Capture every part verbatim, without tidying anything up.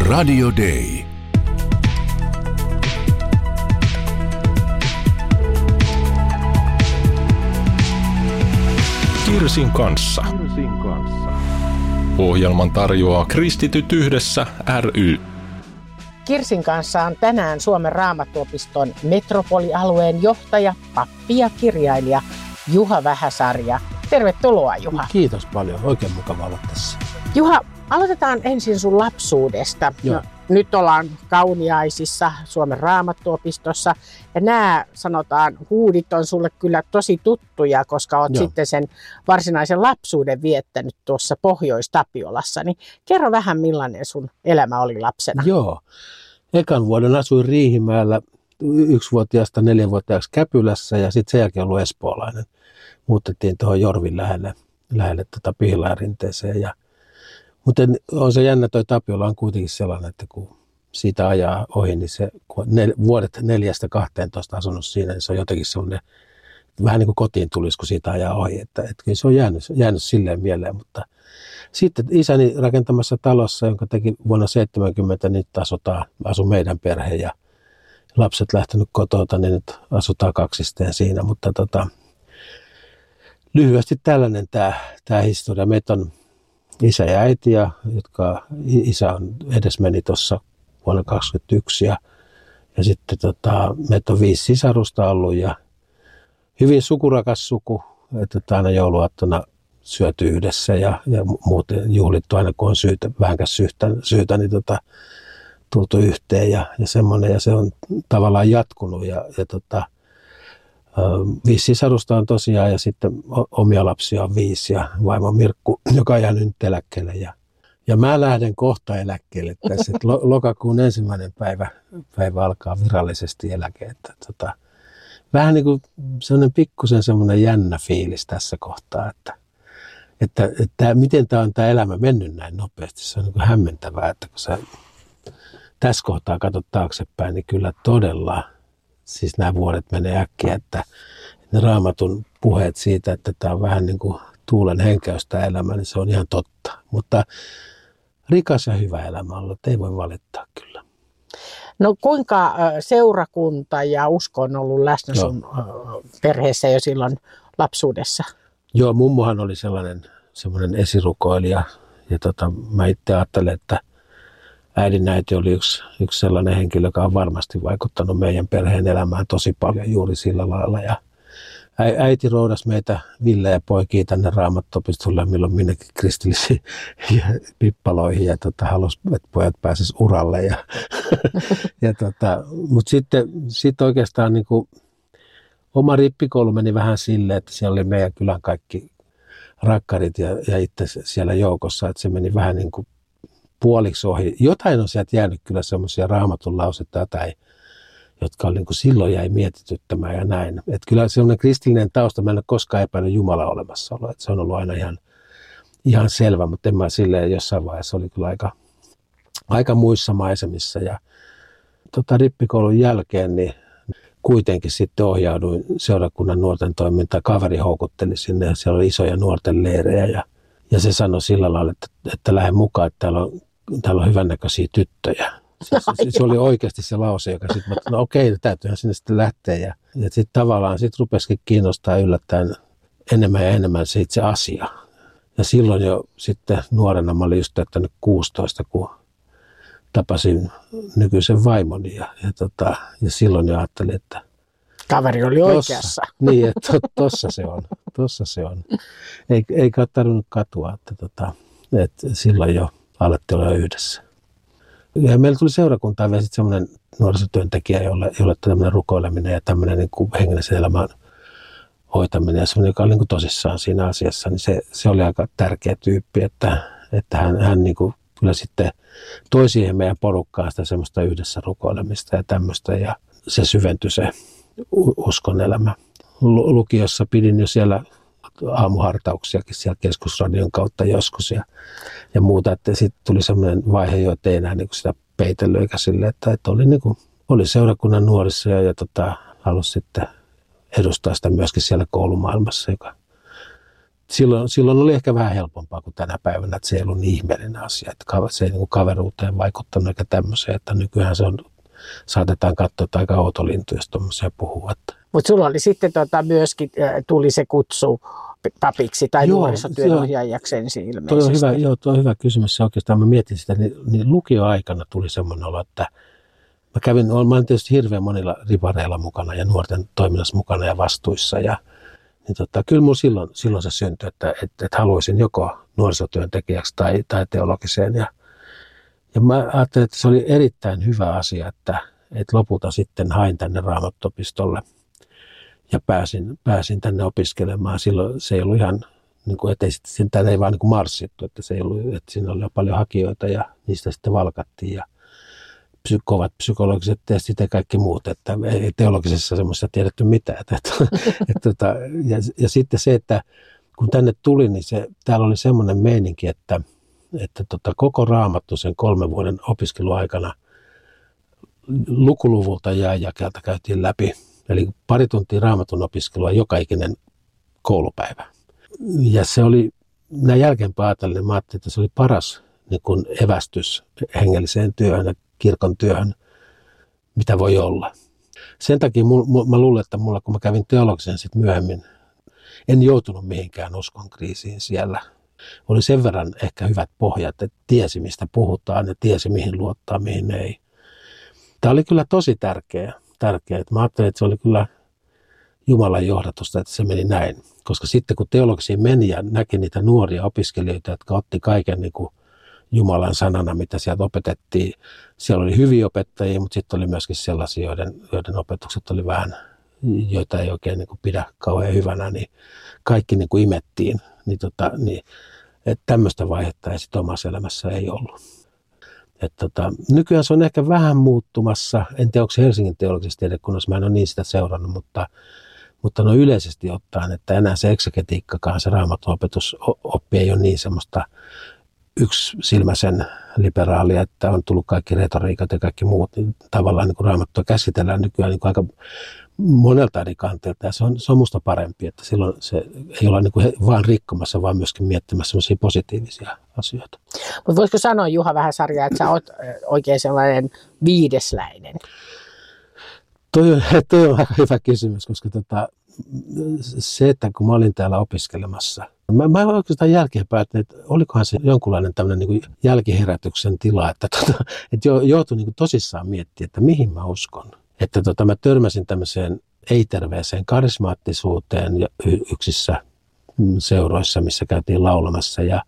Radio Day. Kirsin kanssa. Ohjelman tarjoaa Kristityt yhdessä ry. Kirsin kanssa on tänään Suomen Raamattuopiston metropolialueen johtaja, pappi ja kirjailija Juha Vähäsarja. Tervetuloa, Juha. Kiitos paljon. Oikein mukava olla tässä. Juha, aloitetaan ensin sun lapsuudesta. No, nyt ollaan Kauniaisissa Suomen Raamattuopistossa. Ja nämä, sanotaan, huudit on sulle kyllä tosi tuttuja, koska olet Joo. sitten sen varsinaisen lapsuuden viettänyt tuossa Pohjois-Tapiolassa. Niin kerro vähän, millainen sun elämä oli lapsena. Joo. Ekan vuoden asuin Riihimäellä yksivuotiaasta neljänvuotiaaksi Käpylässä ja sitten sen jälkeen ollut espoolainen. Muutettiin tuohon Jorvin lähelle, lähelle tota Pihlairinteeseen. Ja, mutta on se jännä, toi Tapiola on kuitenkin sellainen, että kun siitä ajaa ohi, niin se, kun nel, vuodet neljästä kahteentoista asunut siinä, niin se on jotenkin sellainen, vähän niin kuin kotiin tulisi, kun siitä ajaa ohi. Että, että kyllä se on jäänyt, jäänyt silleen mieleen, mutta sitten isäni rakentamassa talossa, jonka teki vuonna seitsemänkymmentä, niin nyt asutaan, asu meidän perhe ja lapset lähtenyt kotota, niin nyt asutaan kaksisteen siinä, mutta tota, lyhyesti tällainen tämä, tämä historia. Meitä on isä ja äiti, ja, jotka isä on edesmeni tuossa vuonna kaksikymmentäyksi ja, ja sitten tota, meitä on viisi sisarusta ollut ja hyvin sukurakas suku, että aina jouluaattona syöty yhdessä ja, ja muuten juhlittu aina kun on syytä, vähänkäs syytä, syytä niin tota, tultu yhteen ja, ja semmoinen ja se on tavallaan jatkunut ja, ja tota, viisi sisarusta on tosiaan ja sitten omia lapsia on viisi ja vaimo Mirkku, joka on jäänyt nyt eläkkeelle. Ja, ja mä lähden kohta eläkkeelle tässä, että lokakuun ensimmäinen päivä, päivä alkaa virallisesti eläke. Että, tota, vähän niin kuin sellainen pikkusen semmoinen jännä fiilis tässä kohtaa, että, että, että miten tämä on tämä elämä mennyt näin nopeasti. Se on niin kuin hämmentävää, että kun sä tässä kohtaa katsot taaksepäin, niin kyllä todella siis nämä vuodet menee äkkiä, että ne Raamatun puheet siitä, että tämä on vähän niin kuin tuulen henkäystä elämä, niin se on ihan totta. Mutta rikas ja hyvä elämä on ollut, ei voi valittaa kyllä. No kuinka seurakunta ja usko on ollut läsnä Joo. sun perheessä jo silloin lapsuudessa? Joo, mummohan oli sellainen semmoinen esirukoilija ja tota, mä itse ajattelen, että äidin äiti oli yksi, yksi sellainen henkilö, joka on varmasti vaikuttanut meidän perheen elämään tosi paljon juuri sillä lailla. Ja äiti roudasi meitä Ville ja poikia tänne Raamattuopistolle milloin minnekin kristillisiin pippaloihin ja tota, halusi, että pojat pääsisivät uralle. Ja, ja tota, mutta sitten sit oikeastaan niin kuin, oma rippikoulu meni vähän silleen, että siellä oli meidän kylän kaikki rakkarit ja, ja itse siellä joukossa, että se meni vähän niin kuin puoliksi ohi. Jotain on sieltä jäänyt kyllä semmoisia Raamatun lauseita, tai, jotka niin kuin silloin jäi mietityttämään ja näin. Että kyllä semmoinen kristillinen tausta, mä en ole koskaan epäillyt Jumalan olemassaoloa. Että se on ollut aina ihan, ihan selvä, mutta en mä silleen jossain vaiheessa oli kyllä aika, aika muissa maisemissa. Ja tota, rippikoulun jälkeen niin kuitenkin sitten ohjauduin seurakunnan nuorten toimintaan. Kaveri houkutteli sinne ja siellä oli isoja nuorten leirejä ja Ja se sanoi sillä lailla, että, että lähde mukaan, että täällä on, täällä on hyvännäköisiä tyttöjä. Se, se, se oli oikeasti se lause, joka sitten, no okei, täytyyhän sinne sitten lähteä. Ja, ja sitten tavallaan sit rupesikin kiinnostaa yllättäen enemmän ja enemmän se itse asia. Ja silloin jo sitten nuorena, mä olin just täyttänyt kuusitoista, kun tapasin nykyisen vaimoni. Ja, ja, tota, ja silloin jo ajattelin, että kaveri oli tossa, oikeassa. Niin, että to, tossa se on. Tossa se on. Ei, eikä ole tarvinnut katua, että, tota, että silloin jo alettiin olla yhdessä. Ja meillä tuli seurakuntaan vielä sitten semmoinen nuorisotyöntekijä, jolle, jolle tämmöinen rukoileminen ja tämmöinen niin kuin hengellisen elämän hoitaminen ja semmoinen, joka oli niin kuin tosissaan siinä asiassa, niin se, se oli aika tärkeä tyyppi, että, että hän, hän niin kuin kyllä sitten toi siihen meidän porukkaan sitä semmoista yhdessä rukoilemista ja tämmöistä ja se syventyi se uskon elämä. Lukiossa pidin jo siellä aamuhartauksiakin siellä keskusradion kautta joskus ja, ja muuta, että sitten tuli semmoinen vaihe jo, että ei enää niin sitä peitellyt eikä sille, että, että oli, niin kuin, oli seurakunnan nuorissa ja, ja tota, halusi sitten edustaa sitä myöskin siellä koulumaailmassa, joka silloin, silloin oli ehkä vähän helpompaa kuin tänä päivänä, että se ei ollut niin ihmeellinen asia, että se ei niin kaveruuteen vaikuttanut eikä tämmöiseen, että nykyään se on, saatetaan katsoa, että aika outo lintu, jos tuommoisia puhuu. Mutta sulla oli sitten tota, myöskin, tuli se kutsu papiksi tai nuorisotyönohjaajaksi ensin ilmeisesti. Tuo on hyvä, joo, tuo on hyvä kysymys. Se oikeastaan mä mietin sitä, niin, niin lukioaikana tuli semmoinen olo, että mä kävin, mä olin tietysti hirveän monilla ripareilla mukana ja nuorten toiminnassa mukana ja vastuissa. Ja, niin tota, kyllä mun silloin, silloin se syntyi, että, että, että haluaisin joko nuorisotyöntekijäksi tai, tai teologiseen. Ja, ja mä ajattelin, että se oli erittäin hyvä asia, että, että lopulta sitten hain tänne Raamattuopistolle. Ja pääsin, pääsin tänne opiskelemaan. Silloin se ei ollut ihan, niin kuin, että ei, tänne ei vaan niin kuin marssittu, että, se ei ollut, että siinä oli jo paljon hakijoita ja niistä sitten valkattiin. Ja psy, kovat psykologiset testit ja kaikki muut, että ei teologisessa semmoisessa tiedetty mitään. Että, että, että, ja, ja sitten se, että kun tänne tuli, niin se, täällä oli semmoinen meininki, että, että tota, koko Raamattu sen kolmen vuoden opiskeluaikana lukuluvulta ja jakelta käytiin läpi. Eli pari tuntia Raamatun opiskelua joka ikinen koulupäivä. Ja se oli, näin jälkeenpäin ajatellen, mä ajattelin, että se oli paras niin kuin evästys hengelliseen työhön ja kirkon työhön, mitä voi olla. Sen takia mul, mul, mä luulen, että mulla, kun mä kävin teologisen sitten myöhemmin, en joutunut mihinkään uskon kriisiin siellä. Oli sen verran ehkä hyvät pohjat, että tiesi mistä puhutaan ja tiesi mihin luottaa, mihin ei. Tämä oli kyllä tosi tärkeä. tärkeä. Mä ajattelin, että se oli kyllä Jumalan johdatusta, että se meni näin. Koska sitten kun teologisiin meni ja näki niitä nuoria opiskelijoita, jotka otti kaiken niin kuin Jumalan sanana, mitä sieltä opetettiin. Siellä oli hyviä opettajia, mutta sitten oli myöskin sellaisia, joiden, joiden opetukset oli vähän, joita ei oikein niin kuin pidä kauhean hyvänä, niin kaikki niin kuin imettiin. Niin tota, niin, että tämmöistä vaihetta ei sitten omassa elämässä ei ollut. Et tota, nykyään se on ehkä vähän muuttumassa. En tiedä, onko se Helsingin teologisessa tiedekunnassa, mä en ole niin sitä seurannut, mutta, mutta no yleisesti ottaen, että enää se eksegetiikkakaan, se Raamattuopetusoppi ei ole niin semmoista yksisilmäisen liberaalia, että on tullut kaikki retoriikat ja kaikki muut. Niin tavallaan niin kuin Raamattua käsitellään nykyään niin kuin aika monelta eri kanteilta ja se on, se on musta parempi, että silloin se ei olla niin kuin vaan rikkomassa, vaan myöskin miettimässä sellaisia positiivisia asioita. Mutta voisiko sanoa, Juha Vähäsarja, että sä oot oikein sellainen viidesläinen? Toi on, toi on aika hyvä kysymys, koska tota, se, että kun mä olin täällä opiskelemassa, mä, mä oikeastaan jälkeenpäin, että olikohan se jonkunlainen tämmöinen niin kuin jälkiherätyksen tila, että, tota, että joutui niin kuin tosissaan miettimään, että mihin mä uskon. Että tota, mä törmäsin tämmöiseen ei-terveeseen karismaattisuuteen yksissä seuroissa, missä käytiin laulamassa. Ja,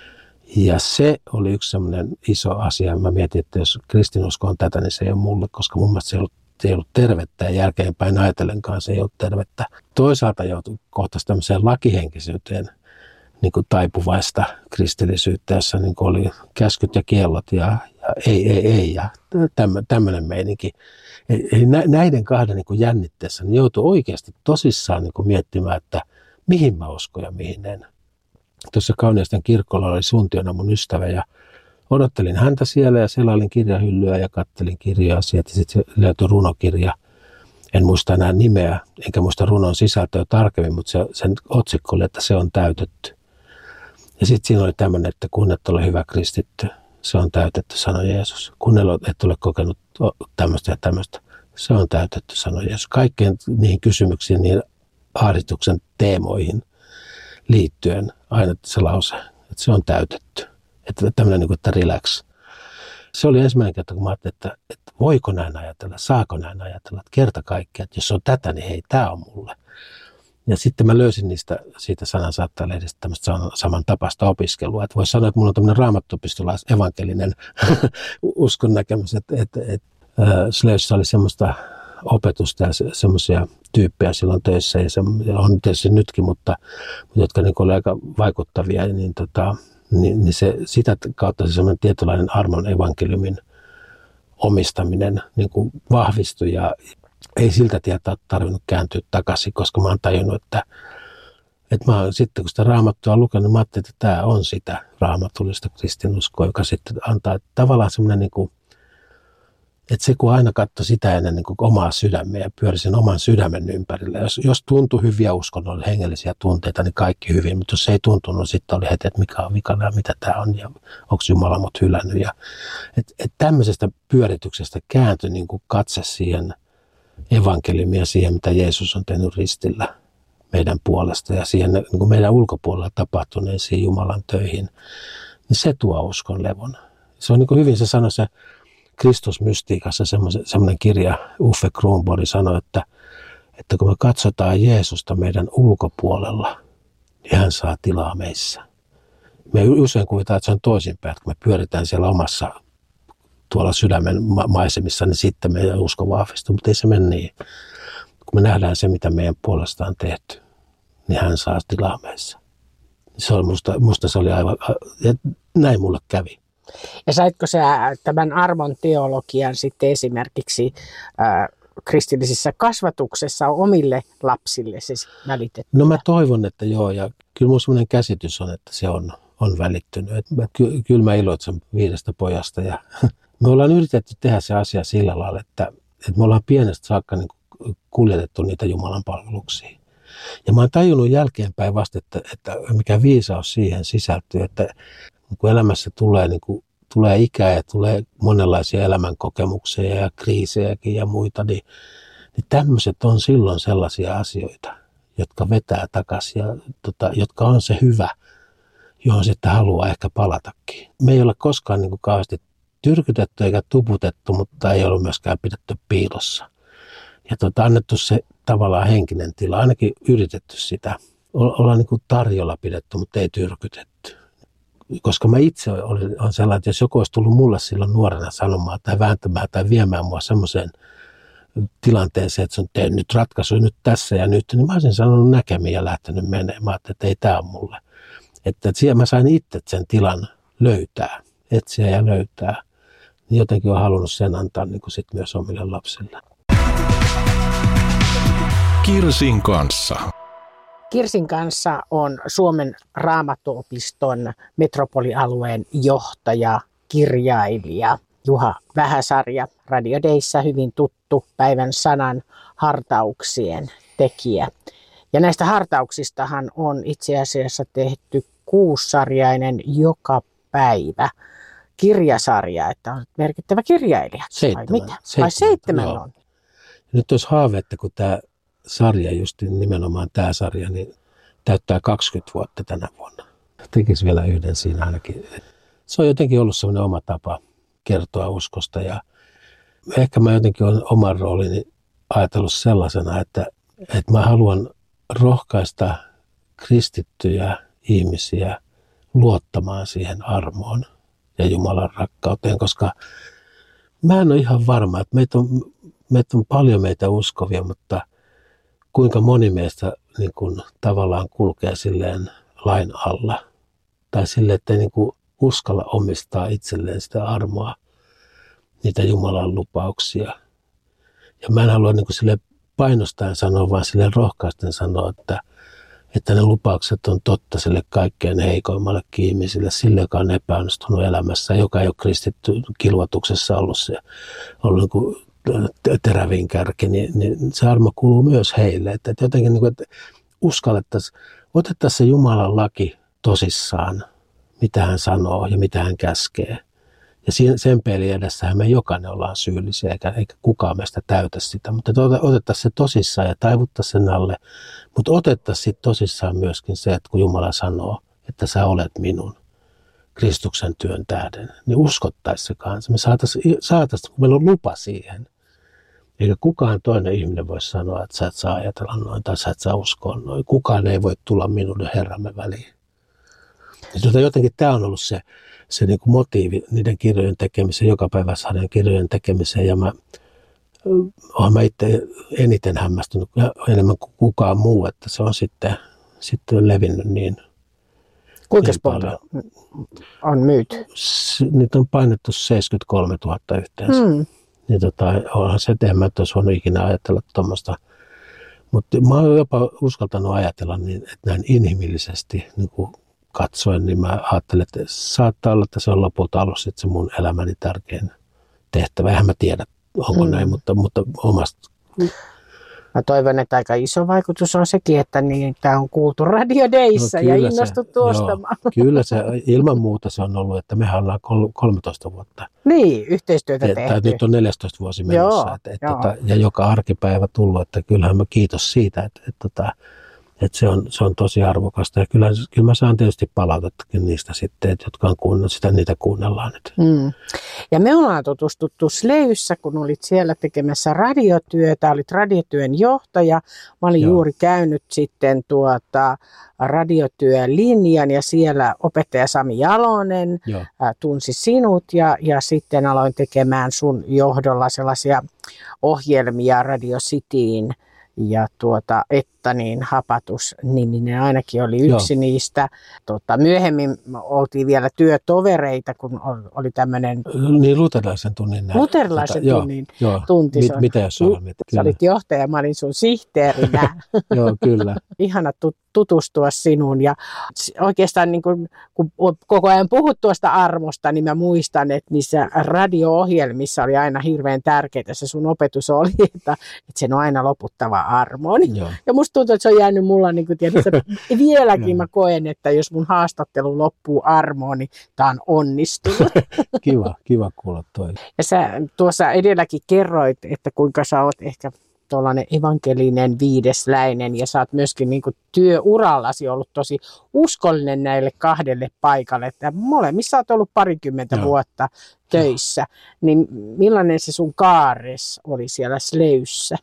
ja se oli yksi semmoinen iso asia. Mä mietin, että jos kristinusko on tätä, niin se ei ole mulle, koska mun mielestä se ei ollut, se ei ollut tervettä ja jälkeenpäin ajatellenkaan se ei ollut tervettä. Toisaalta joutui kohtaisi tämmöiseen lakihenkisyyteen niin kuin taipuvaista kristillisyyttä, jossa niin kuin oli käskyt ja kiellot ja, ja ei, ei, ei ja tämmöinen meininki. Eli näiden kahden niin kuin jännitteessä niin joutui oikeasti tosissaan niin kuin miettimään, että mihin mä uskon ja mihin en. Tuossa Kauniaisten kirkolla oli Suntiona mun ystävä ja odottelin häntä siellä ja selailin kirjahyllyä ja kattelin kirjaa. Sieltä sitten löytyi runokirja. En muista enää nimeä, enkä muista runon sisältöä tarkemmin, mutta se, sen otsikko oli, että se on täytetty. Ja sitten siinä oli tämmöinen, että kun et ole hyvä kristitty, se on täytetty, sanoi Jeesus. Kun et ole kokenut tämmöistä ja tämmöistä, se on täytetty, sanoi Jeesus. Kaikkeen niihin kysymyksiin, niihin ahdistuksen teemoihin liittyen aina se lause, että se on täytetty. Että tämmöinen niin kuin, että relax. Se oli ensimmäinen kerta, kun mä ajattelin, että, että voiko näin ajatella, saako näin ajatella, että kerta kaikkea, että jos on tätä, niin hei, tämä on mulle. Ja sitten mä löysin niistä, siitä Sanansaattajalehdistä tämmöistä samantapaista opiskelua. Että voisi sanoa, että mulla on tämmöinen raamattuopistolais evankelinen uskon näkemys, että, että, että äh, Slössä oli semmoista opetusta ja se, semmoisia tyyppejä silloin töissä, ja, se, ja on tietysti nytkin, mutta jotka niin oli aika vaikuttavia, niin, tota, niin, niin se, sitä kautta se semmoinen tietynlainen armon evankeliumin omistaminen niin kuin vahvistui ja ei siltä tietää tarvinnut kääntyä takaisin, koska mä oon tajunnut, että, että mä oon sitten kun sitä Raamattua on lukenut, mä ajattelin, että tämä on sitä raamatullista kristinuskoa, joka sitten antaa tavallaan semmoinen niin kuin Että se kun aina katsoi sitä ennen niin kuin omaa sydämeä ja pyöri sen oman sydämen ympärillä. Jos, jos tuntui hyviä uskonnollisia hengellisiä tunteita, niin kaikki hyvin. Mutta jos ei tuntunut, niin sitten oli heti, että mikä on vikana ja mitä tämä on ja onko Jumala mut hylännyt. Ja, et, et tämmöisestä pyörityksestä kääntyi niin kuin katse siihen evankeliumia, siihen mitä Jeesus on tehnyt ristillä meidän puolesta ja siihen niin kuin meidän ulkopuolella tapahtuneisiin Jumalan töihin. Niin se tuo uskon levon. Se on niin kuin hyvin se sanoi se Kristusmystiikassa semmoinen kirja, Uffe Kronborg sanoi, että, että kun me katsotaan Jeesusta meidän ulkopuolella, niin hän saa tilaa meissä. Me usein kuvitaan, että se on toisinpäin, että kun me pyöritään siellä omassa tuolla sydämen maisemissa, niin sitten meidän usko vahvistuu, mutta ei se mene niin. Kun me nähdään se, mitä meidän puolestaan on tehty, niin hän saa tilaa meissä. Se oli musta, musta se oli aivan, ja näin mulle kävi. Ja saitko sä tämän armon teologian sitten esimerkiksi äh, kristillisissä kasvatuksessa omille lapsille se välitetty? No mä toivon, että joo, ja kyllä mun semmoinen käsitys on, että se on, on välittynyt. Et mä, ky, kyllä mä iloitsen viidestä pojasta ja me ollaan yritetty tehdä se asia sillä lailla, että, että me ollaan pienestä saakka niin kuljetettu niitä Jumalan palveluksia. Ja mä oon tajunnut jälkeenpäin vasta, että, että mikä viisaus siihen sisältyy, että kun elämässä tulee, niin kuin, tulee ikää ja tulee monenlaisia elämänkokemuksia ja kriisejäkin ja muita, niin, niin tämmöiset on silloin sellaisia asioita, jotka vetää takaisin ja tota, jotka on se hyvä, johon sitten haluaa ehkä palatakin. Me ei ole koskaan niin kuin kauheasti tyrkytetty eikä tuputettu, mutta ei ole myöskään pidetty piilossa. Ja tota, annettu se tavallaan henkinen tila, ainakin yritetty sitä. Ollaan niin kuin tarjolla pidetty, mutta ei tyrkytetty. Koska mä itse olin on sellainen, että jos joku olisi tullut mulle silloin nuorena sanomaan tai vääntämään tai viemään mua semmoiseen tilanteeseen, että se on tehnyt nyt ratkaisu nyt tässä ja nyt, niin mä olisin sanonut näkemiin ja lähtenyt menemään. Mä ajattelin, että ei tämä ole mulle. Että, että siellä mä sain itse sen tilan löytää, etsiä ja löytää. Niin jotenkin olen halunnut sen antaa niin kuin sit myös omille lapsille. Kirsin kanssa. Kirsin kanssa on Suomen Raamattuopiston metropolialueen johtaja, kirjailija Juha Vähäsarja. Radio Dayssä hyvin tuttu päivän sanan hartauksien tekijä. Ja näistä hartauksistahan on itse asiassa tehty kuussarjainen joka päivä kirjasarja, että on merkittävä kirjailija. Seitsemän. Vai mitä? Vai seitsemän on? Nyt olisi haave, että kun tämä sarja, just nimenomaan tämä sarja, niin täyttää kaksikymmentä vuotta tänä vuonna. Tekisi vielä yhden siinä ainakin. Se on jotenkin ollut sellainen oma tapa kertoa uskosta ja ehkä mä jotenkin olen oman roolini ajatellut sellaisena, että, että mä haluan rohkaista kristittyjä ihmisiä luottamaan siihen armoon ja Jumalan rakkauteen, koska mä en ole ihan varma, että meitä on, meitä on paljon meitä uskovia, mutta kuinka moni meistä niin kuin, tavallaan kulkee silleen lain alla tai silleen, että ei niin kuin, uskalla omistaa itselleen sitä armoa, niitä Jumalan lupauksia. Ja mä en halua niin kuin, silleen painostaen sanoa, vaan silleen rohkaisten sanoa, että, että ne lupaukset on totta sille kaikkein heikoimmalle ihmisille, sille, joka on epäonnistunut elämässä, joka ei ole kristitty kilvoituksessa ollut se ollut niin kuin terävin kärki, niin, niin se armo kuuluu myös heille. Että, että jotenkin niin kuin, että uskallettaisiin, otettaisiin se Jumalan laki tosissaan, mitä hän sanoo ja mitä hän käskee. Ja sen pelin edessähän me jokainen ollaan syyllisiä, eikä, eikä kukaan meistä täytä sitä. Mutta otettaisiin se tosissaan ja taivuttaisiin sen alle. Mutta otettaisiin tosissaan myöskin se, että kun Jumala sanoo, että sä olet minun Kristuksen työn tähden, niin uskottaisiin se kanssa. Me saataisiin, saataisiin, kun meillä on lupa siihen. Eikä kukaan toinen ihminen voi sanoa, että sä et saa ajatella noin tai sä et saa uskoa noin. Kukaan ei voi tulla minun ja Herramme väliin. Ja jotenkin tämä on ollut se, se niin kuin motiivi niiden kirjojen tekemiseen, jokapäiväisarjan kirjojen tekemiseen. Ja mä olen mä itse eniten hämmästynyt enemmän kuin kukaan muu, että se on sitten, sitten levinnyt niin. Kuinka niin paljon on myyty? Niitä on painettu seitsemänkymmentäkolmetuhatta yhteensä. Mm. Niin tota, onhan se, että en mä olisi voinut ikinä ajatella tuommoista. Mutta mä oon jopa uskaltanut ajatella niin, että näin inhimillisesti niin kuin katsoen, niin mä ajattelen, että saattaa olla, että se on lopulta ollut sitten se mun elämäni tärkein tehtävä. Eihän mä tiedä onko mm. näin, mutta, mutta omasta. Mä toivon, että aika iso vaikutus on sekin, että niitä on kuultu radiodeissa no, ja innostuttu se, ostamaan. Joo, kyllä se ilman muuta se on ollut, että mehän ollaan kolmetoista vuotta. Niin, yhteistyötä tehty. Tämä nyt on neljästoista vuosi menossa joo, että, että, että, ja joka arkipäivä tullut, että kyllähän mä kiitos siitä, että, että, että, että se, on, se on tosi arvokasta. Ja kyllä, kyllä mä saan tietysti palautettakin niistä sitten, että jotka on kuunnellut, sitä niitä kuunnellaan nyt. Mm. Ja me ollaan tutustuttu Sleyssä, kun olit siellä tekemässä radiotyötä, olit radiotyön johtaja. Mä olin Joo. juuri käynyt sitten tuota radiotyölinjan ja siellä opettaja Sami Jalonen Joo. tunsi sinut ja, ja sitten aloin tekemään sun johdolla sellaisia ohjelmia Radio Cityin. Ja tuota, että niin Hapatus-niminen ainakin oli yksi Joo. niistä. Tota, myöhemmin oltiin vielä työtovereita, kun oli tämmöinen... Niin, luterilaisen tunnin. Luterilaisen tota, tunnin jo, tunti. Mit, mitä jos olet? Sä olit johtaja, mä olin sun sihteerinä. Joo, kyllä. Ihana tutustua sinuun. Ja oikeastaan niin kun, kun koko ajan puhut tuosta armosta, niin mä muistan, että niissä radio-ohjelmissa oli aina hirveän tärkeää. Se sun opetus oli, että, että sen on aina loputtava armo. Joo. Ja musta tuntuu, että se on jäänyt mulla, niin kuin tiedät, vieläkin mä koen, että jos mun haastattelu loppuu armoon, niin tää on onnistunut. Kiva, kiva kuulla toi. Ja sä tuossa edelläkin kerroit, että kuinka sä oot ehkä tuollainen evankelinen viidesläinen ja sä oot myöskin niin kuin työurallasi ollut tosi uskollinen näille kahdelle paikalle. Että molemmissa oot ollut parikymmentä Joo. vuotta töissä. Niin millainen se sun kaares oli siellä Sleyssä?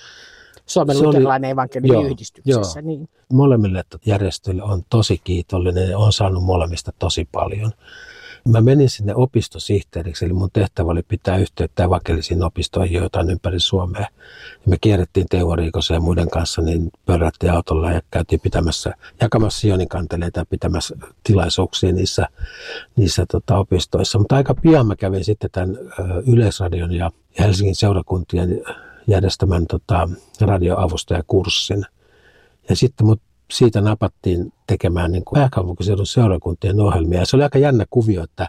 Suomen luterilainen evankelinen yhdistyksessä. Niin. Molemmille järjestöille on tosi kiitollinen ja on saanut molemmista tosi paljon. Mä menin sinne opistosihteeriksi, eli mun tehtävä oli pitää yhteyttä evankelisiin opistoihin, joita on ympäri Suomea. Ja me kierrettiin Teuvo Riikosen ja muiden kanssa, niin pörrättiin autolla ja käytiin pitämässä, jakamassa Sionikanteleita ja pitämässä tilaisuuksia niissä, niissä tota, opistoissa. Mutta aika pian mä kävin sitten tämän Yleisradion ja Helsingin seurakuntien järjestämän tota, radioavustajakurssin. Ja sitten mut siitä napattiin tekemään niin kuin pääkaupunkiseudun seurakuntien ohjelmia. Ja se oli aika jännä kuvio, että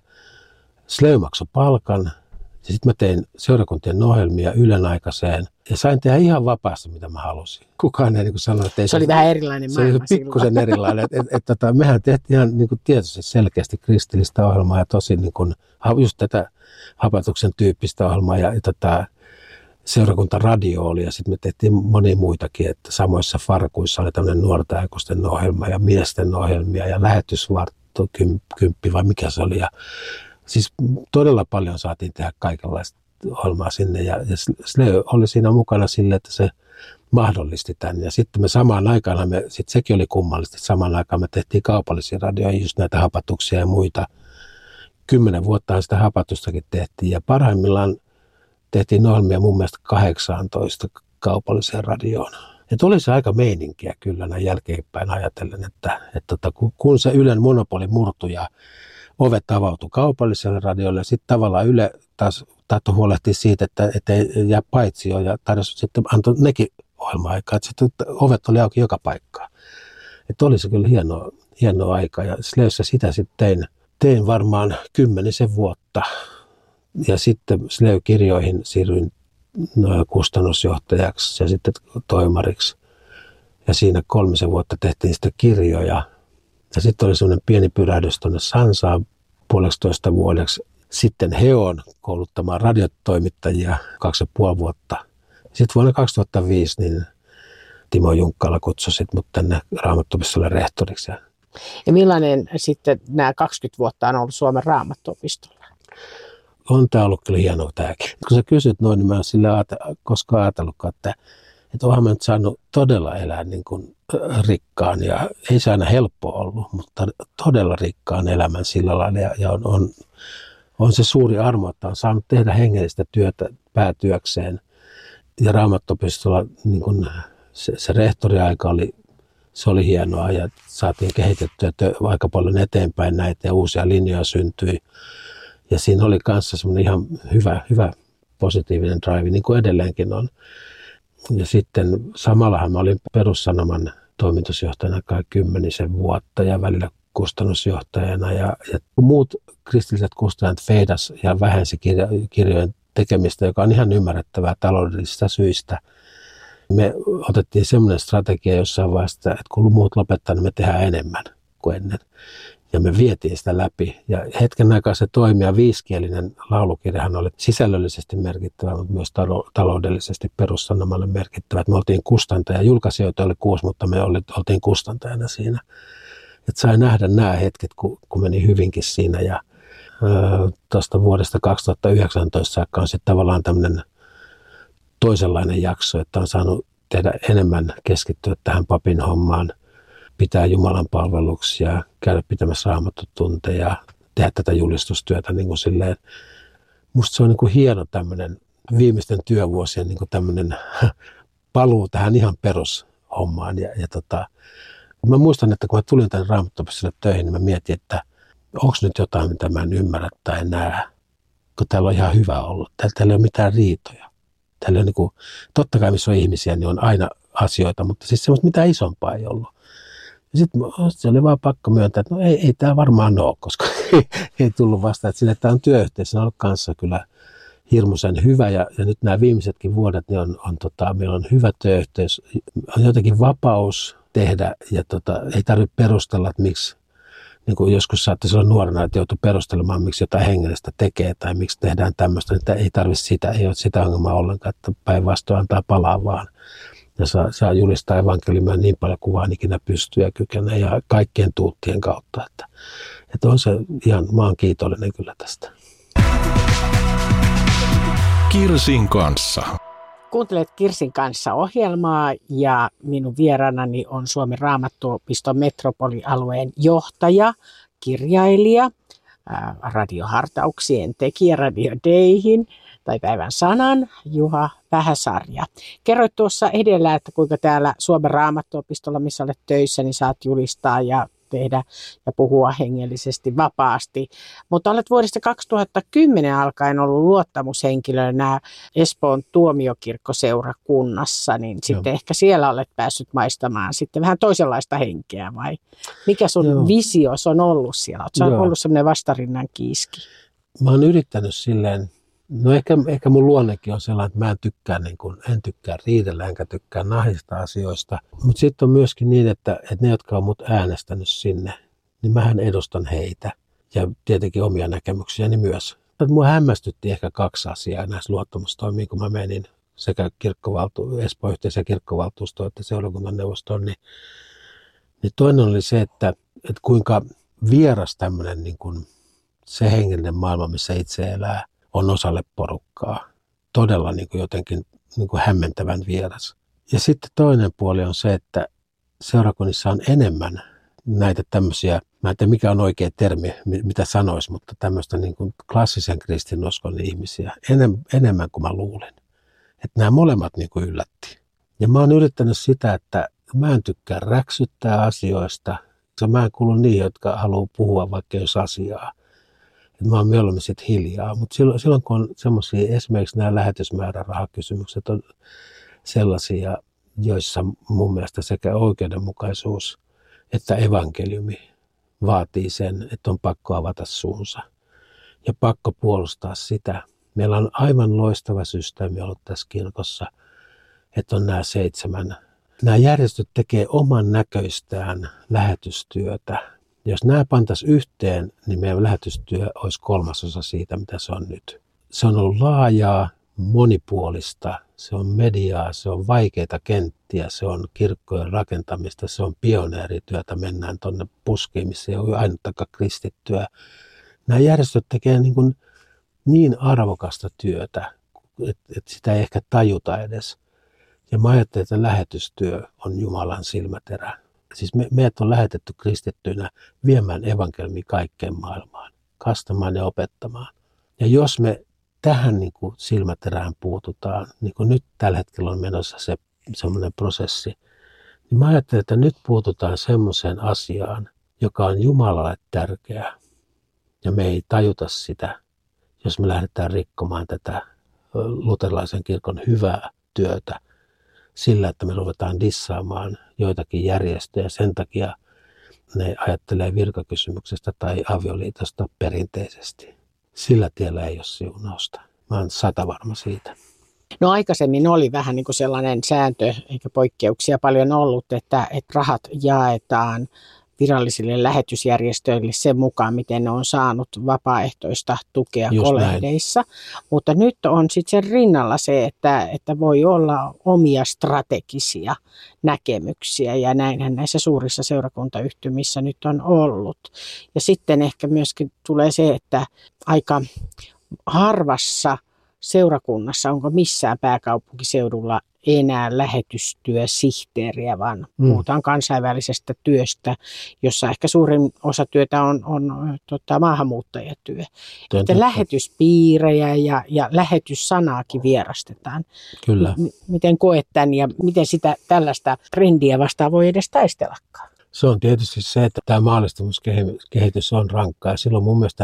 Sley maksoi palkan. Ja sitten mä tein seurakuntien ohjelmia Ylen aikaiseen. Ja sain tehdä ihan vapaasti, mitä mä halusin. Kukaan ei niin kuin sanonut, että ei se... Se oli vähän erilainen maailma Se oli pikkusen erilainen. Et, et, et, tota, mehän tehtiin ihan niin kuin tietysti selkeästi kristillistä ohjelmaa ja tosi niin kuin, just tätä Hapatuksen tyyppistä ohjelmaa. Ja, ja tota, seurakuntaradio oli ja sitten me tehtiin monia muitakin, että samoissa farkuissa oli tämmöinen nuorten aikuisten ohjelma ja miesten ohjelmia ja lähetysvartto kymppi vai mikä se oli. Ja siis todella paljon saatiin tehdä kaikenlaista ohjelmaa sinne ja, ja Sley oli siinä mukana sille, että se mahdollisti tämän. Ja sitten me samaan aikaan, me, sit sekin oli kummallisesti, samaan aikaan me tehtiin kaupallisia radioja, just näitä hapatuksia ja muita. Kymmenen vuotta sitä hapatustakin tehtiin ja parhaimmillaan tehtiin ohjelmia mun mielestä kahdeksantoista kaupalliseen radioon. Ja tuli se aika meininkiä kyllä näin jälkeenpäin ajatellen, että, että kun se Ylen monopoli murtui ja ovet avautui kaupalliselle radiolle, ja sitten tavallaan Yle taas tahtoi huolehtia siitä, että, että ei jää paitsio ja tarjosi sitten antoi nekin ohjelma-aikaa, että sitten ovet oli auki joka paikkaan. Että oli se kyllä hienoa, hienoa aikaa ja Sleyssä sitä sitten tein, tein varmaan kymmenisen vuotta. Ja sitten Sley-kirjoihin siirryin kustannusjohtajaksi ja sitten toimariksi. Ja siinä kolmisen vuotta tehtiin sitten kirjoja. Ja sitten oli semmoinen pieni pyrähdys tuonne Sansaan puolestoista vuodeksi. Sitten Heon kouluttamaan radiotoimittajia kaksi ja puoli vuotta. Sitten vuonna kaksituhattaviisi niin Timo Junkkala kutsui sit mut tänne Raamattuopistolle rehtoriksi. Ja millainen sitten nämä kaksikymmentä vuotta on ollut Suomen Raamattuopistolla? On tämä ollut kyllä hienoa tämäkin. Kun sä kysyt noin, niin mä en sille ajate- koskaan ajatellutkaan, että, että onhan mä nyt saanut todella elää niin kuin rikkaan. Ja ei se aina helppo ollut, mutta todella rikkaan elämän sillä lailla. Ja, ja on, on, on se suuri armo, että on saanut tehdä hengellistä työtä päätyökseen. Ja Raamattuopistolla niin kuin se, se rehtoriaika oli, se oli hienoa ja saatiin kehitettyä aika paljon eteenpäin näitä ja uusia linjoja syntyi. Ja siinä oli kanssa semmoinen ihan hyvä, hyvä positiivinen drive, niin kuin edelleenkin on. Ja sitten samallahan mä olin Perussanoman toimitusjohtajana kai kymmenisen vuotta ja välillä kustannusjohtajana. Ja, ja muut kristilliset kustannat feidas ja vähensi kirja, kirjojen tekemistä, joka on ihan ymmärrettävää taloudellisista syistä. Me otettiin semmoinen strategia jossain vaiheessa, että kun muut lopettaa, niin me tehdään enemmän kuin ennen. Ja me vietiin sitä läpi. Ja hetken aikaa se toimi, ja viisikielinen laulukirjahan oli sisällöllisesti merkittävä, mutta myös taloudellisesti perussanomalle merkittävä. Me oltiin kustantaja. Julkaisijoita oli kuusi, mutta me oltiin kustantajana siinä. Että sai nähdä nämä hetket, kun, kun meni hyvinkin siinä. Ja tuosta vuodesta kaksituhattayhdeksäntoista saakka on sitten tavallaan tämmöinen toisenlainen jakso, että on saanut tehdä enemmän, keskittyä tähän papin hommaan, pitää Jumalan palveluksia, käydä pitämässä raamattutunteja, tehdä tätä julistustyötä niin kuin silleen. Musta se on niin kuin hieno tämmöinen viimeisten työvuosien niin kuin tämmöinen paluu tähän ihan perushommaan. Ja, ja tota, mä muistan, että kun mä tulin tänne Raamattuopistolle töihin, niin mä mietin, että onko nyt jotain, mitä mä en ymmärrä tai näe, kun täällä on ihan hyvä olla. Täällä, täällä ei ole mitään riitoja. Täällä on niin kuin, totta kai missä on ihmisiä, niin on aina asioita, mutta siis semmoista mitään isompaa ei ollut. Ja sitten se oli vaan pakko myöntää, että no ei, ei tämä varmaan ole, koska ei, ei tullut vastaan. Että sille, että tämä on työyhteisö, on ollut kanssa kyllä hirmuisen hyvä. Ja, ja nyt nämä viimeisetkin vuodet, niin on, on, tota, meillä on hyvä työyhteisö, on jotenkin vapaus tehdä ja tota, ei tarvitse perustella, että miksi. Niin kuin joskus saattaisi olla nuorena, että joutuu perustelemaan, miksi jotain hengellistä tekee tai miksi tehdään tämmöistä, että ei tarvitse sitä, ei ole sitä ongelmaa ollenkaan, että päinvastoin antaa palaa vaan. Ja saa, saa julistaa evankeliumia niin paljon kuin vaan ikinä pystyy ja kykenee ja kaikkien tuuttien kautta. Että, että on se ihan, mä oon kiitollinen kyllä tästä. Kirsin kanssa. Kuuntelet Kirsin kanssa -ohjelmaa ja minun vieraanani on Suomen Raamattuopiston metropolialueen johtaja, kirjailija, radiohartauksien tekijä Radio Dayhin tai Päivän Sanan, Juha Vähäsarja. Kerroit tuossa edellä, että kuinka täällä Suomen Raamattuopistolla, missä olet töissä, niin saat julistaa ja tehdä ja puhua hengellisesti vapaasti. Mutta olet vuodesta kaksituhattakymmenen alkaen ollut luottamushenkilönä Espoon tuomiokirkkoseurakunnassa, niin sitten Joo. ehkä siellä olet päässyt maistamaan sitten vähän toisenlaista henkeä, vai mikä sun Joo. visios on ollut siellä? Oletko Joo. ollut sellainen vastarinnan kiiski? Mä oon yrittänyt silleen, no ehkä, ehkä mun luonnekin on sellainen, että mä en tykkää, niin kun, en tykkää riidellä enkä tykkää nahdista asioista. Mutta sitten on myöskin niin, että, että ne, jotka on mut äänestänyt sinne, niin mähän edustan heitä ja tietenkin omia näkemyksiäni myös. Mua hämmästytti ehkä kaksi asiaa näissä luottamustoimiin, kun mä menin sekä kirkkovaltu, Espoon yhteiseen kirkkovaltuustoon että seurakunnan neuvostoon. Niin, niin toinen oli se, että, että kuinka vieras tämmöinen niin kun se hengellinen maailma, missä itse elää, on osalle porukkaa. Todella niin kuin jotenkin niin kuin hämmentävän vieras. Ja sitten toinen puoli on se, että seurakunnissa on enemmän näitä tämmöisiä, mä en tiedä mikä on oikea termi, mitä sanoisi, mutta tämmöistä niin kuin klassisen kristinuskon ihmisiä enem, enemmän kuin mä luulin. Että nämä molemmat niin kuin yllätti. Ja mä oon yrittänyt sitä, että mä en tykkää räksyttää asioista. Mä en kuulu niihin, jotka haluaa puhua vaikka jos asiaa. Mä oon mieluummin sitten hiljaa, mutta silloin, silloin kun on semmoisia, esimerkiksi nämä lähetysmäärärahakysymykset on sellaisia, joissa mun mielestä sekä oikeudenmukaisuus että evankeliumi vaatii sen, että on pakko avata suunsa ja pakko puolustaa sitä. Meillä on aivan loistava systeemi ollut tässä kirkossa, että on nämä seitsemän. Nämä järjestöt tekee oman näköistään lähetystyötä. Jos nämä pantaisiin yhteen, niin meidän lähetystyö olisi kolmasosa siitä, mitä se on nyt. Se on ollut laajaa, monipuolista, se on mediaa, se on vaikeita kenttiä, se on kirkkojen rakentamista, se on pioneerityötä, mennään tuonne puskiin, missä ei ole ainuttakaan kristittyä. Nämä järjestöt tekevät niin, kuin niin arvokasta työtä, että, että sitä ei ehkä tajuta edes. Ja mä ajattelen, että lähetystyö on Jumalan silmäterä. Siis me, meidät on lähetetty kristittyinä viemään evankeliumia kaikkeen maailmaan, kastamaan ja opettamaan. Ja jos me tähän niin kuin silmäterään puututaan, niin kuin nyt tällä hetkellä on menossa se semmoinen prosessi, niin mä ajattelen, että nyt puututaan semmoiseen asiaan, joka on Jumalalle tärkeää. Ja me ei tajuta sitä, jos me lähdetään rikkomaan tätä luterilaisen kirkon hyvää työtä sillä, että me ruvetaan dissaamaan joitakin järjestöjä. Sen takia ne ajattelee virkakysymyksestä tai avioliitosta perinteisesti. Sillä tiellä ei ole siunausta. Mä oon sata varma siitä. No aikaisemmin oli vähän niin kuin sellainen sääntö, eikä poikkeuksia paljon ollut, että, että rahat jaetaan virallisille lähetysjärjestöille sen mukaan, miten ne on saanut vapaaehtoista tukea Just kolehdeissa. näin. Mutta nyt on sitten sen rinnalla se, että, että voi olla omia strategisia näkemyksiä ja näinhän näissä suurissa seurakuntayhtymissä nyt on ollut. Ja sitten ehkä myöskin tulee se, että aika harvassa seurakunnassa, onko missään pääkaupunkiseudulla enää lähetystyösihteeriä, vaan mm. puhutaan kansainvälisestä työstä, jossa ehkä suurin osa työtä on, on tota, maahanmuuttajatyö. Että lähetyspiirejä ja, ja lähetyssanaakin vierastetaan. Kyllä. M- miten koet tämän ja miten sitä tällaista trendiä vastaan voi edes taistellakaan? Se on tietysti se, että tämä maallistumiskehitys on rankkaa. Silloin mun mielestä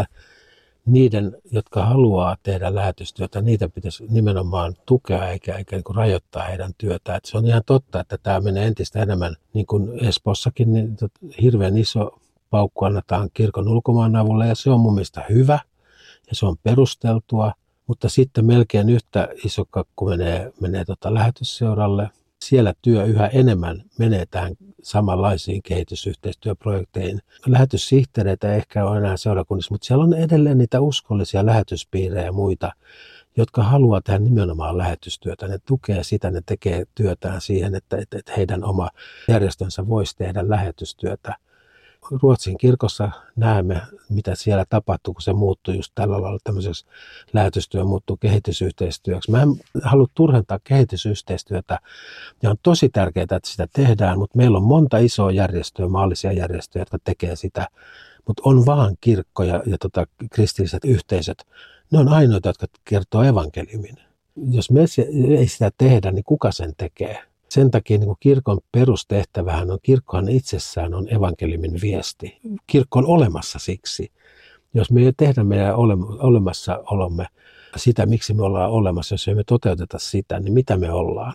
niiden, jotka haluaa tehdä lähetystyötä, niitä pitäisi nimenomaan tukea eikä, eikä niin kuin rajoittaa heidän työtään. Että se on ihan totta, että tämä menee entistä enemmän, niin kuin Espoossakin, niin hirveän iso paukku annetaan kirkon ulkomaan avulle ja se on mun mielestä hyvä ja se on perusteltua, mutta sitten melkein yhtä iso kakku menee, menee tota lähetysseuralle. Siellä työ yhä enemmän menee tähän samanlaisiin kehitysyhteistyöprojekteihin. Lähetyssihteereitä ei ehkä ole enää seurakunnissa, mutta siellä on edelleen niitä uskollisia lähetyspiirejä ja muita, jotka haluaa tehdä nimenomaan lähetystyötä. Ne tukee sitä, ne tekee työtään siihen, että, että heidän oma järjestönsä voisi tehdä lähetystyötä. Ruotsin kirkossa näemme, mitä siellä tapahtuu, kun se muuttuu just tällä lailla tämmöiseksi lähetystyö muuttuu kehitysyhteistyöksi. Mä en halua turhentaa kehitysyhteistyötä ja on tosi tärkeää, että sitä tehdään, mutta meillä on monta isoa järjestöä, maallisia järjestöjä, jotka tekee sitä, mutta on vaan kirkko ja, ja tota, kristilliset yhteisöt, ne on ainoita, jotka kertoo evankeliumin. Jos me ei sitä tehdä, niin kuka sen tekee? Sen takia niin kuin kirkon perustehtävähän on, kirkkohan itsessään on evankeliumin viesti. Kirkko on olemassa siksi. Jos me ei tehdä meidän olemassaolomme sitä, miksi me ollaan olemassa, jos ei me toteuteta sitä, niin mitä me ollaan?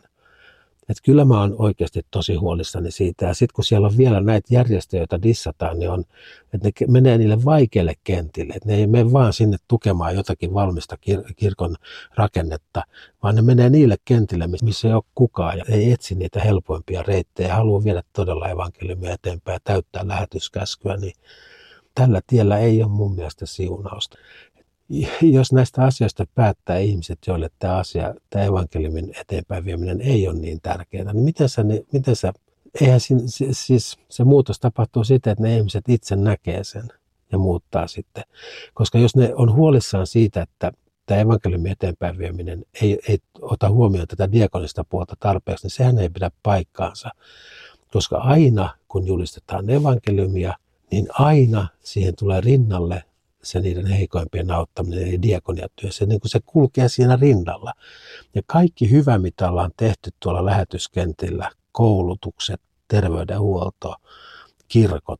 Et kyllä mä oon oikeasti tosi huolissani siitä. Ja sitten kun siellä on vielä näitä järjestöjä, joita dissataan, niin on, että ne menee niille vaikeille kentille. Että ne ei mene vaan sinne tukemaan jotakin valmista kir- kirkon rakennetta, vaan ne menee niille kentille, missä ei ole kukaan ja ei etsi niitä helpoimpia reittejä ja haluaa viedä todella evankeliumia eteenpäin ja täyttää lähetyskäskyä, niin tällä tiellä ei ole mun mielestä siunausta. Jos näistä asioista päättää ihmiset, joille tämä asia, tämä evankeliumin eteenpäin vieminen ei ole niin tärkeää, niin miten sä, miten sä eihän siis se muutos tapahtuu siten, että ne ihmiset itse näkee sen ja muuttaa sitten. Koska jos ne on huolissaan siitä, että tämä evankeliumin eteenpäin vieminen ei, ei ota huomioon tätä diakonista puolta tarpeeksi, niin sehän ei pidä paikkaansa. Koska aina, kun julistetaan evankeliumia, niin aina siihen tulee rinnalle se niiden heikoimpien auttaminen, eli diakoniatyö, se, niin kuin se kulkee siinä rinnalla. Ja kaikki hyvä, mitä ollaan tehty tuolla lähetyskentillä, koulutukset, terveydenhuolto, kirkot,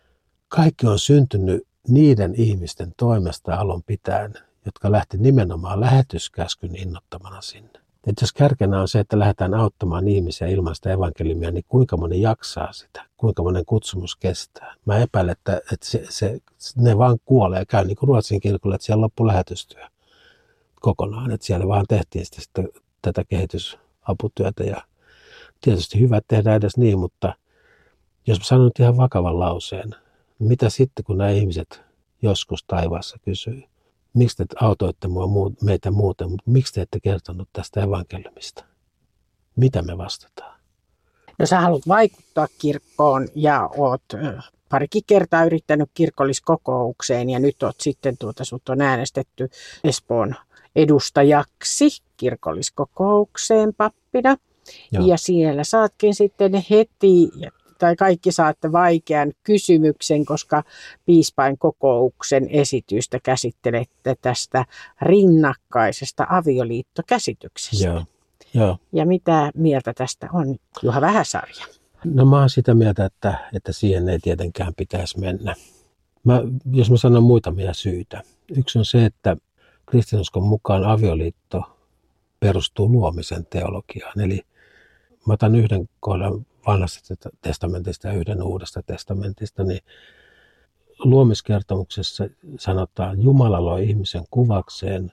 kaikki on syntynyt niiden ihmisten toimesta alun pitäen, jotka lähti nimenomaan lähetyskäskyn innottamana sinne. Et jos kärkenä on se, että lähdetään auttamaan ihmisiä ilman sitä evankeliumia, niin kuinka moni jaksaa sitä? Kuinka monen kutsumus kestää? Mä epäilen, että, että se, se, ne vaan kuolee ja käy niin kuin Ruotsin kirkolla, että siellä loppui lähetystyö kokonaan. Että siellä vaan tehtiin sitä, sitä, tätä kehitysaputyötä ja tietysti hyvä tehdä edes niin, mutta jos mä sanon nyt ihan vakavan lauseen, niin mitä sitten kun nämä ihmiset joskus taivaassa kysyy? Miksi te autoitte mua, meitä muuten, mutta miksi te ette kertonut tästä evankeliumista? Mitä me vastataan? No sä haluat vaikuttaa kirkkoon ja oot parikin kertaa yrittänyt kirkolliskokoukseen ja nyt oot sitten tuota, sut on äänestetty Espoon edustajaksi kirkolliskokoukseen pappina. Joo. Ja siellä saatkin sitten heti, tai kaikki saatte vaikean kysymyksen, koska piispain kokouksen esitystä käsittelette tästä rinnakkaisesta avioliittokäsityksestä. Joo. Joo. Ja mitä mieltä tästä on Juha Vähäsarja? No mä oon sitä mieltä, että, että siihen ei tietenkään pitäisi mennä. Mä, jos mä sanon muutamia syitä. Yksi on se, että kristinuskon mukaan avioliitto perustuu luomisen teologiaan. Eli mä otan yhden kohdan vanhasta testamentista ja yhden uudesta testamentista, niin luomiskertomuksessa sanotaan, Jumala loi ihmisen kuvakseen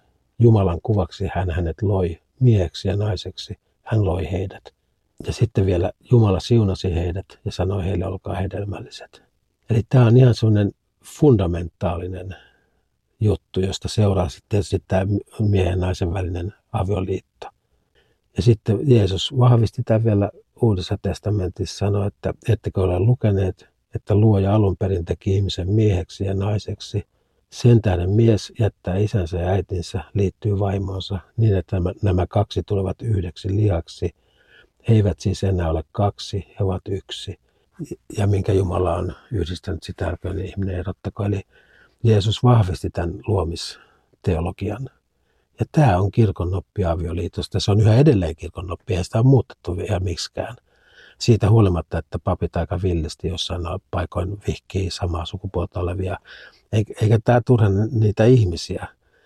Jumalan kuvaksi hän hänet loi mieheksi ja naiseksi. Hän loi heidät. Ja sitten vielä Jumala siunasi heidät ja sanoi heille, olkaa hedelmälliset. Eli tämä on ihan semmoinen fundamentaalinen juttu, josta seuraa sitten tämä miehen ja naisen välinen avioliitto. Ja sitten Jeesus vahvisti tämän vielä Uudessa testamentissa, sanoi, että ettekö ole lukeneet, että luoja alun perin teki ihmisen mieheksi ja naiseksi. Sen tähden mies jättää isänsä ja äitinsä, liittyy vaimoonsa niin, että nämä kaksi tulevat yhdeksi lihaksi. He eivät siis enää ole kaksi, he ovat yksi. Ja minkä Jumala on yhdistänyt, sitä älköön ihminen erottako. Eli Jeesus vahvisti tämän luomisteologian. Ja tämä on kirkonoppi avioliitosta. Se on yhä edelleen kirkonoppi, eihän sitä ole muutettu ihan miksikään. Siitä huolimatta, että papit aika villisti jossain paikoin vihkii samaa sukupuolta olevia. Eikä tämä turha niitä ihmisiä.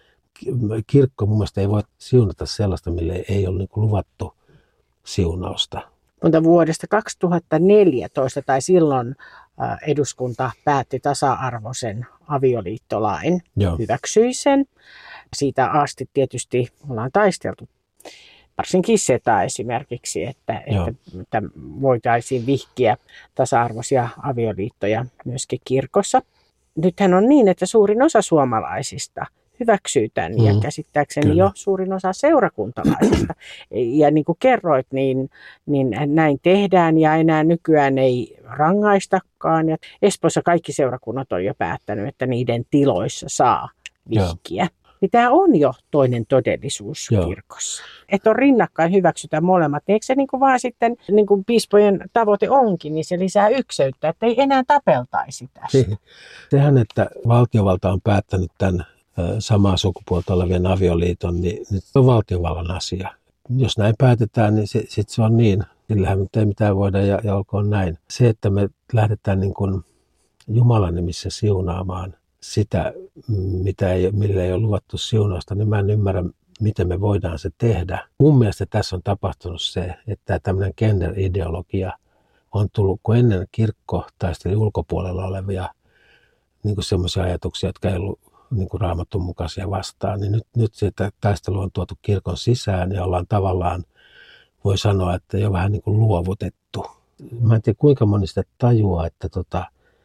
Kirkko mun mielestä ei voi siunata sellaista, mille ei ole niin kuin luvattu siunausta. Mutta vuodesta kaksituhattaneljätoista tai silloin eduskunta päätti tasa-arvoisen avioliittolain, Joo. hyväksyi sen. Siitä asti tietysti ollaan taisteltu, varsinkin SETA esimerkiksi, että, että, että voitaisiin vihkiä tasa-arvoisia avioliittoja myöskin kirkossa. Nythän on niin, että suurin osa suomalaisista hyväksyy tämän mm. ja käsittääkseni Kyllä. jo suurin osa seurakuntalaisista. Ja niin kuin kerroit, niin, niin näin tehdään ja enää nykyään ei rangaistakaan. Ja Espoossa kaikki seurakunnat on jo päättänyt, että niiden tiloissa saa vihkiä. Joo. Niin tämä on jo toinen todellisuus Joo. kirkossa. Että on rinnakkain hyväksytään molemmat. Eikö se niin kuin vaan sitten, niin kuin piispojen tavoite onkin, niin se lisää ykseyttä, että ei enää tapeltaisi tästä. Sehän, että valtiovalta on päättänyt tämän samaa sukupuolta olevien avioliiton, niin nyt on valtiovallan asia. Jos näin päätetään, niin sitten sit se on niin. Sillähän nyt ei mitään voida ja, ja olkoon näin. Se, että me lähdetään niin kuin Jumalan nimissä siunaamaan sitä, mitä ei, millä ei ole luvattu siunausta, niin mä en ymmärrä, miten me voidaan se tehdä. Mun mielestä tässä on tapahtunut se, että tämmöinen gender-ideologia on tullut, kun ennen kirkko taisteli ulkopuolella olevia niin semmoisia ajatuksia, jotka ei ollut niin kuin Raamatun mukaisia vastaan, niin nyt, nyt se taistelu on tuotu kirkon sisään ja ollaan tavallaan, voi sanoa, että jo vähän niin kuin luovutettu. Mä en tiedä, kuinka moni sitä tajuaa, että tota,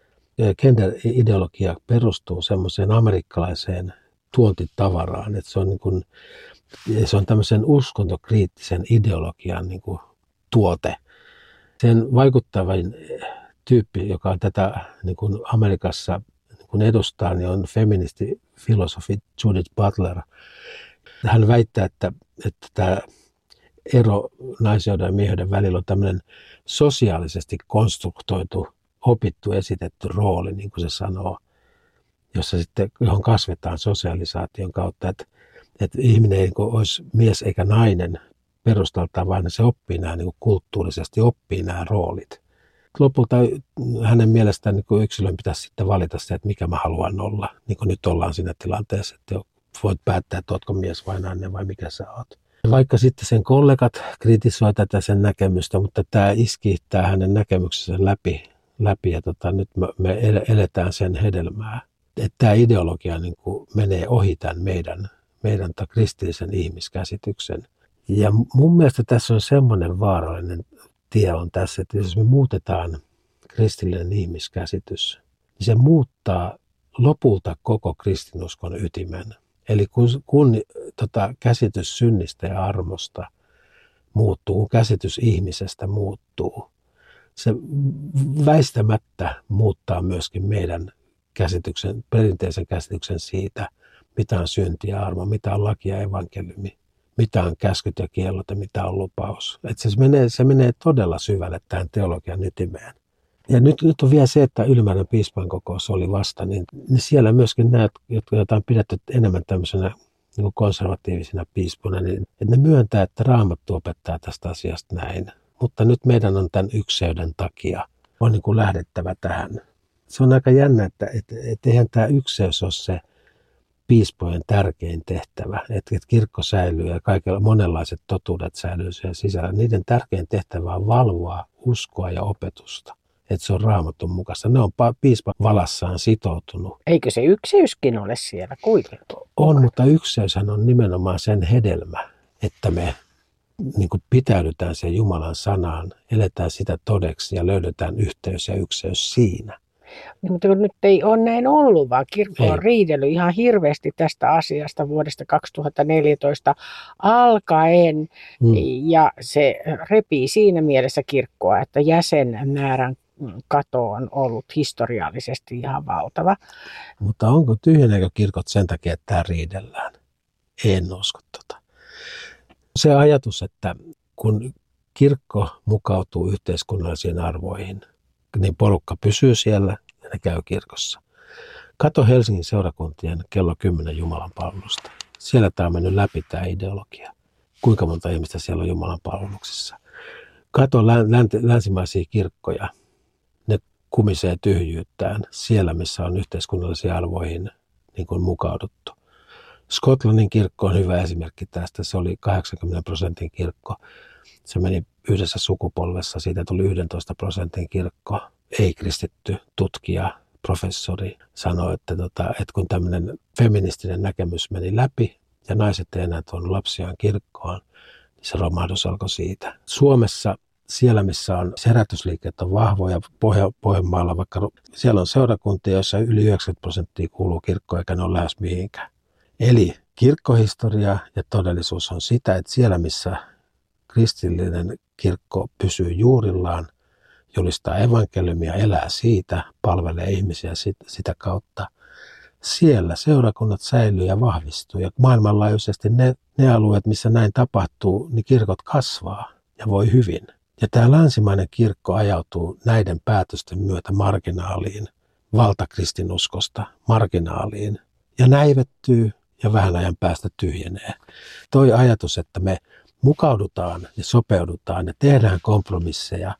gender-ideologia perustuu semmoiseen amerikkalaiseen tuontitavaraan, että se on, niin kuin, se on tämmöisen uskontokriittisen ideologian niin kuin tuote. Sen vaikuttavin tyyppi, joka on tätä niin kuin Amerikassa niin kuin edustaa, niin on feministi-filosofi Judith Butler. Hän väittää, että, että tämä ero naiseuden ja mieheyden välillä on tämmöinen sosiaalisesti konstruktoitu, opittu, esitetty rooli, niin kuin se sanoo, jossa sitten, johon kasvetaan sosialisaation kautta, että, että ihminen ei niin olisi mies eikä nainen perustaltaan, vaan se oppii nämä niin kulttuurisesti, oppii nämä roolit. Lopulta hänen mielestään niin yksilön pitäisi sitten valita se, että mikä mä haluan olla, niin kuin nyt ollaan siinä tilanteessa, että voit päättää, että ootko mies vai nainen vai mikä sä oot. Vaikka sitten sen kollegat kritisoi tätä sen näkemystä, mutta tämä iski tämä hänen näkemyksensä läpi, läpi ja tota, nyt me, me eletään sen hedelmää. Että tämä ideologia niin kuin menee ohi tämän meidän, meidän kristillisen ihmiskäsityksen. Ja mun mielestä tässä on semmoinen vaarallinen tie on tässä, että jos me muutetaan kristillinen ihmiskäsitys, niin se muuttaa lopulta koko kristinuskon ytimen. Eli kun, kun tota, käsitys synnistä ja armosta muuttuu, kun käsitys ihmisestä muuttuu, se väistämättä muuttaa myöskin meidän käsityksen, perinteisen käsityksen siitä, mitä on synti ja armo, mitä on laki ja evankeliumi, mitä on käskyt ja kiellot ja mitä on lupaus. Että se, menee, se menee todella syvälle tähän teologian ytimeen. Ja nyt, nyt on vielä se, että ylimääräinen piispainkokous oli vasta, niin, niin siellä myöskin nämä, joita on pidetty enemmän tämmöisenä niin konservatiivisina piispoina, niin että ne myöntää, että Raamattu opettaa tästä asiasta näin. Mutta nyt meidän on tämän ykseyden takia on niin kuin lähdettävä tähän. Se on aika jännä, että et, et eihän tämä ykseys ole se piispojen tärkein tehtävä, että et kirkko säilyy ja kaikilla monenlaiset totuudet säilyy siellä sisällä. Niiden tärkein tehtävä on valvoa uskoa ja opetusta, että se on Raamatun mukaista. Ne on piispan valassaan sitoutunut. Eikö se ykseyskin ole siellä kuitenkin? On, mutta ykseyshän on nimenomaan sen hedelmä, että me niin kuin pitäydytään sen Jumalan sanaan, eletään sitä todeksi ja löydetään yhteys ja ykseys siinä. Niin, mutta nyt ei ole näin ollut, vaan kirkko on Ei. riidellyt ihan hirveästi tästä asiasta vuodesta kaksituhattaneljätoista alkaen. Mm. Ja se repii siinä mielessä kirkkoa, että jäsenmäärän kato on ollut historiallisesti ihan valtava. Mutta onko tyhjeneekö kirkot sen takia, että tämä riidellään? En usko tota. Se ajatus, että kun kirkko mukautuu yhteiskunnallisiin arvoihin, niin porukka pysyy siellä ja ne käy kirkossa. Kato Helsingin seurakuntien kello kymmenen Jumalan palvelusta. Siellä tämä on mennyt läpi tämä ideologia. Kuinka monta ihmistä siellä on Jumalan palveluksissa. Kato länsimaisia kirkkoja. Ne kumisee tyhjyyttään siellä, missä on yhteiskunnallisiin arvoihin niin kuin mukauduttu. Skotlannin kirkko on hyvä esimerkki tästä. Se oli kahdeksankymmentä prosentin kirkko. Se meni yhdessä sukupolvessa. Siitä tuli yksitoista prosentin kirkko. Ei-kristitty tutkija, professori sanoi, että, tota, että kun tämmöinen feministinen näkemys meni läpi ja naiset ei enää tuonut lapsiaan kirkkoon, niin se romahdus alkoi siitä. Suomessa siellä, missä on herätysliikkeet on vahvoja, Pohja, Pohjanmaalla vaikka siellä on seurakuntia, joissa yli yhdeksänkymmentä prosenttia kuuluu kirkkoon eikä ne ole lähes mihinkään. Eli kirkkohistoria ja todellisuus on sitä, että siellä missä kristillinen kirkko pysyy juurillaan, julistaa evankeliumia, elää siitä, palvelee ihmisiä sitä kautta. Siellä seurakunnat säilyy ja vahvistuu ja maailmanlaajuisesti ne, ne alueet, missä näin tapahtuu, niin kirkot kasvaa ja voi hyvin. Ja tämä länsimainen kirkko ajautuu näiden päätösten myötä marginaaliin, valtakristinuskosta marginaaliin ja näivettyy ja vähän ajan päästä tyhjenee. Toi ajatus, että me mukaudutaan ja sopeudutaan ja tehdään kompromisseja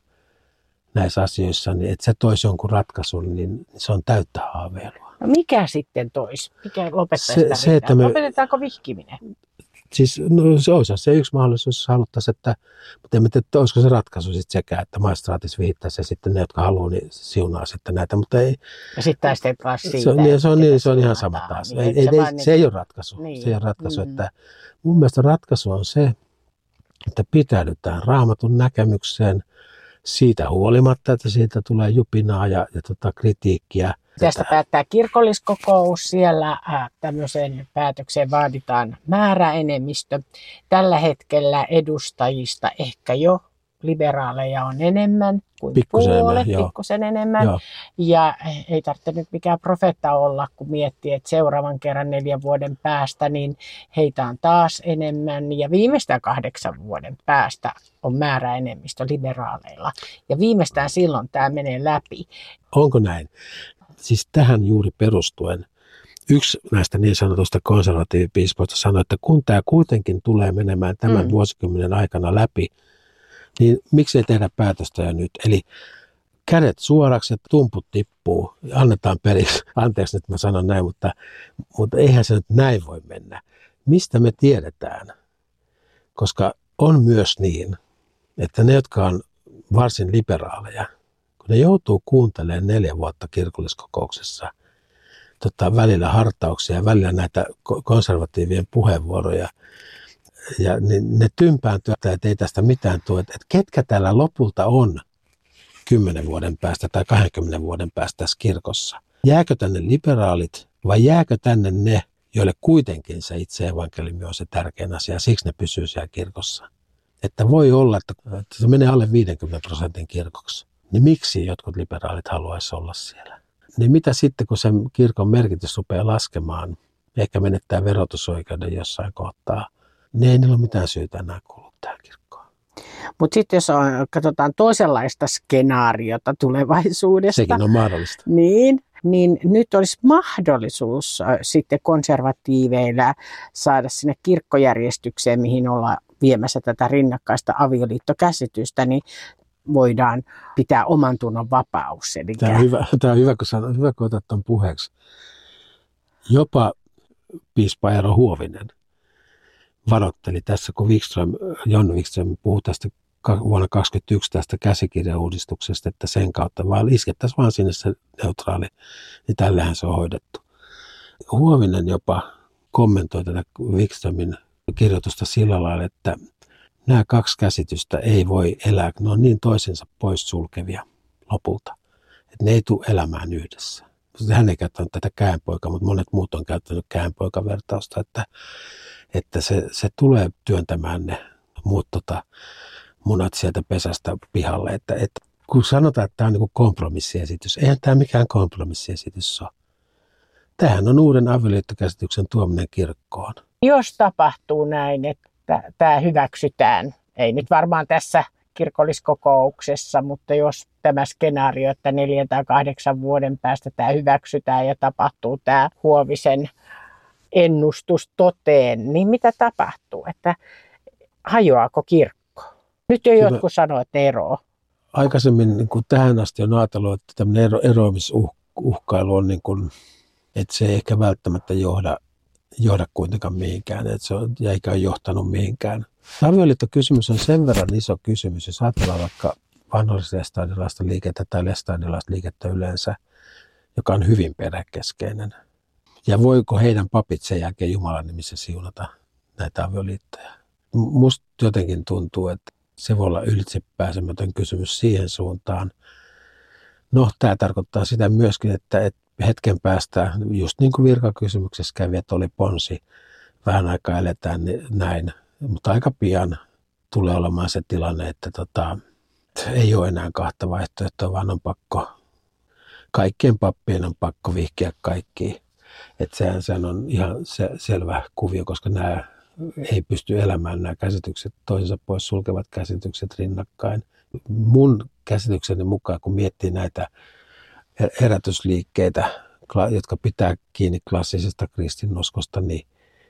näissä asioissa, niin että se toisi jonkun ratkaisun, niin se on täyttä haaveilua. No mikä sitten toisi? Mikä lopettaisi se, sitä se, että me, Lopetetaanko vihkiminen? Siis no, se olisi se yksi mahdollisuus, jos haluttaisiin, että, mutta en tiedä, olisiko se ratkaisu sitten sekä, että maistraatis vihittäisi ja sitten ne, jotka haluaa, niin siunaa sitten näitä, mutta ei. Ja sitten taistellaan siitä. Se on, niin, se on, niin, se on ihan sama taas. Niin, ei, ei, ei, se, se ei ole ratkaisu. Niin. Se ei ole ratkaisu, Mm-hmm. että mun mielestä ratkaisu on se, että pitäydytään Raamatun näkemykseen siitä huolimatta, että siitä tulee jupinaa ja, ja tota kritiikkiä. Tästä päättää kirkolliskokous. Siellä äh, tämmöiseen päätökseen vaaditaan määräenemmistö. Tällä hetkellä edustajista ehkä jo liberaaleja on enemmän kuin Pikkusen puolet, enemmän, pikkusen enemmän. Joo. Ja ei tarvitse nyt mikään profeetta olla, kun miettii, että seuraavan kerran neljän vuoden päästä, niin heitä on taas enemmän. Ja viimeistään kahdeksan vuoden päästä on määräenemmistö liberaaleilla. Ja viimeistään silloin tämä menee läpi. Onko näin? Siis tähän juuri perustuen yksi näistä niin sanotusta konservatiivipiispoista sanoi, että kun tämä kuitenkin tulee menemään tämän mm. vuosikymmenen aikana läpi, niin miksei tehdä päätöstä jo nyt? Eli kädet suoraksi ja tumput tippuu, annetaan periksi. Anteeksi nyt mä sanon näin, mutta, mutta eihän se nyt näin voi mennä. Mistä me tiedetään? Koska on myös niin, että ne, jotka on varsin liberaaleja, kun ne joutuu kuuntelemaan neljä vuotta kirkolliskokouksessa tota, välillä hartauksia ja välillä näitä konservatiivien puheenvuoroja, ja niin ne tympääntyy, että ei tästä mitään tule. Että ketkä täällä lopulta on kymmenen vuoden päästä tai kahdenkymmenen vuoden päästä tässä kirkossa? Jääkö tänne liberaalit vai jääkö tänne ne, joille kuitenkin se itse evankeliumi on se tärkein asia, siksi ne pysyy siellä kirkossa? Että voi olla, että se menee alle viidenkymmenen prosentin kirkoksi. Niin miksi jotkut liberaalit haluaisi olla siellä? Niin mitä sitten, kun sen kirkon merkitys rupeaa laskemaan, ehkä menettää verotusoikeuden jossain kohtaa, niin ei niillä ole mitään syytä enää kuulua tähän kirkkoon. Mutta sitten jos on, katsotaan toisenlaista skenaariota tulevaisuudesta, sekin on mahdollista. Niin, niin nyt olisi mahdollisuus äh, sitten konservatiiveilla saada sinne kirkkojärjestykseen, mihin ollaan viemässä tätä rinnakkaista avioliittokäsitystä, niin voidaan pitää oman tunnon vapaus. Eli Tämä on hyvä, tämä on hyvä, kun, sanon, hyvä, kun otat tuon puheeksi. Jopa piispa Eero Huovinen varoitteli tässä, kun Wikström, Jon Wikström puhui tästä vuonna kaksikymmentäyksi tästä käsikirjauudistuksesta, että sen kautta vaan iskettäisiin vaan sinne se neutraali, niin tällähän se on hoidettu. Huovinen jopa kommentoi tätä Wikströmin kirjoitusta sillä lailla, että nämä kaksi käsitystä ei voi elää, ne on niin toisensa pois sulkevia lopulta, että ne ei tule elämään yhdessä. Hän ei käyttänyt tätä käänpoika, mutta monet muut on käyttänyt käänpoikavertausta, että, että se, se tulee työntämään ne muut tota, munat sieltä pesästä pihalle. Että, että kun sanotaan, että tämä on niin kuin kompromissiesitys, eihän tämä mikään kompromissiesitys ole. Tämähän on uuden avioliittokäsityksen tuominen kirkkoon. Jos tapahtuu näin, että tämä hyväksytään, ei nyt varmaan tässä kirkolliskokouksessa, mutta jos tämä skenaario, että neljän tai kahdeksan vuoden päästä tämä hyväksytään ja tapahtuu tämä Huovisen ennustus toteen, niin mitä tapahtuu? Että hajoaako kirkko? Nyt jo jotkut sanoo, että eroaa. Aikaisemmin niin kuin tähän asti on ajatellut, että tämmöinen ero, eroamisuhkailu on niin kuin, että se ei ehkä välttämättä johda, johda kuitenkaan mihinkään, että se on, eikä ole johtanut mihinkään. Avioliittokysymys on sen verran iso kysymys, jos ajatellaan vaikka vanhollislestadilaista liikettä tai lestadilaista liikettä yleensä, joka on hyvin perhekeskeinen. Ja voiko heidän papit sen jälkeen Jumalan nimissä siunata näitä avioliittoja? Musta jotenkin tuntuu, että se voi olla ylitsepääsemätön kysymys siihen suuntaan. No, tämä tarkoittaa sitä myöskin, että, että hetken päästä, just niin kuin virkakysymyksessä kävi, että oli ponsi, vähän aikaa eletään näin, mutta aika pian tulee olemaan se tilanne, että tota, ei ole enää kahta vaihtoehtoa, vaan on pakko, kaikkien pappien on pakko vihkiä kaikkiin. Että sehän, sehän on ihan se, selvä kuvio, koska nämä ei pysty elämään nämä käsitykset, toisensa pois sulkevat käsitykset rinnakkain. Mun käsitykseni mukaan, kun miettii näitä herätysliikkeitä, jotka pitää kiinni klassisesta kristinuskosta, niin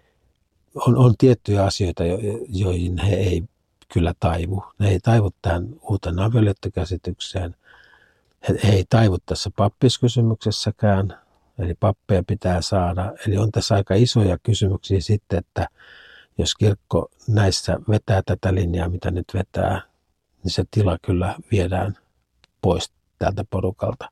on, on tiettyjä asioita, joihin he ei kyllä taivu. Ne ei taivu tähän uuteen avioliittokäsitykseen. He, he ei taivu tässä pappiskysymyksessäkään, eli pappeja pitää saada. Eli on tässä aika isoja kysymyksiä sitten, että jos kirkko näissä vetää tätä linjaa, mitä nyt vetää, niin se tila kyllä viedään pois tältä porukalta.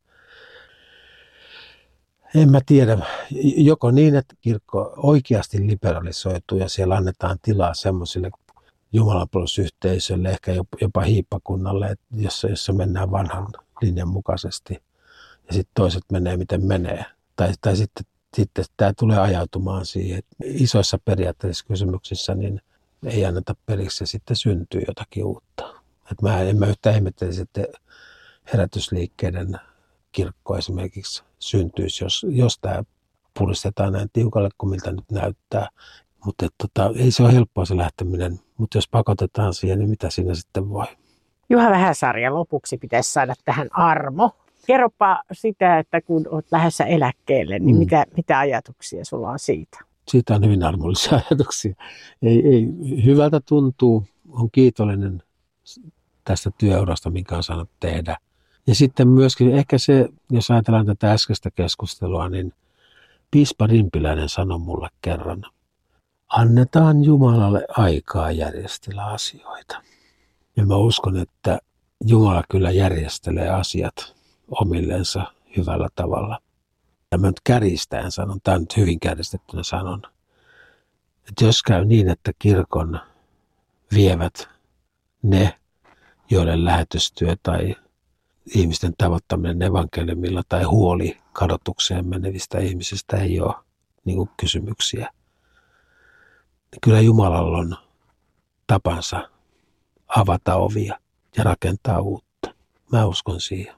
En mä tiedä, joko niin, että kirkko oikeasti liberalisoituu ja siellä annetaan tilaa semmoisille jumalanpalvelusyhteisöille, ehkä jopa hiippakunnalle, jossa, jossa mennään vanhan linjan mukaisesti ja sitten toiset menee miten menee. Tai, tai sitten, sitten tämä tulee ajautumaan siihen, että isoissa periaatteellisissa kysymyksissä niin ei anneta periksi ja sitten syntyy jotakin uutta. Et mä en mä yhtään ihmettelisi, että herätysliikkeiden kirkko esimerkiksi syntyisi, jos, jos tämä puristetaan näin tiukalle kuin miltä nyt näyttää. Mutta tota, ei se ole helppoa se lähteminen, mutta jos pakotetaan siihen, niin mitä siinä sitten voi? Juha Vähäsarja, lopuksi pitäisi saada tähän armo. Kerropa sitä, että kun olet lähdössä eläkkeelle, niin mm. mitä, mitä ajatuksia sulla on siitä? Siitä on hyvin armollisia ajatuksia. Ei, ei, hyvältä tuntuu, on kiitollinen tästä työurasta, minkä on saanut tehdä. Ja sitten myöskin ehkä se, jos ajatellaan tätä äskeistä keskustelua, niin piispa Rimpiläinen sanoi mulle kerran, annetaan Jumalalle aikaa järjestellä asioita. Ja mä uskon, että Jumala kyllä järjestelee asiat omillensa hyvällä tavalla. Ja mä nyt kärjistäen sanon, tämä on nyt hyvin kärjistettynä sanon, että jos käy niin, että kirkon vievät ne, joiden lähetystyö tai ihmisten tavoittaminen evankeliumilla tai huoli kadotukseen menevistä ihmisistä ei ole niin kuin kysymyksiä. Kyllä Jumalalla on tapansa avata ovia ja rakentaa uutta. Mä uskon siihen.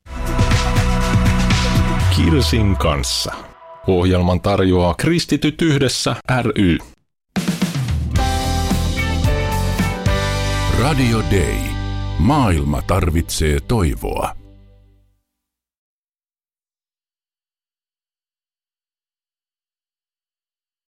Kirsin kanssa. Ohjelman tarjoaa Kristityt yhdessä ry. Radio Day. Maailma tarvitsee toivoa.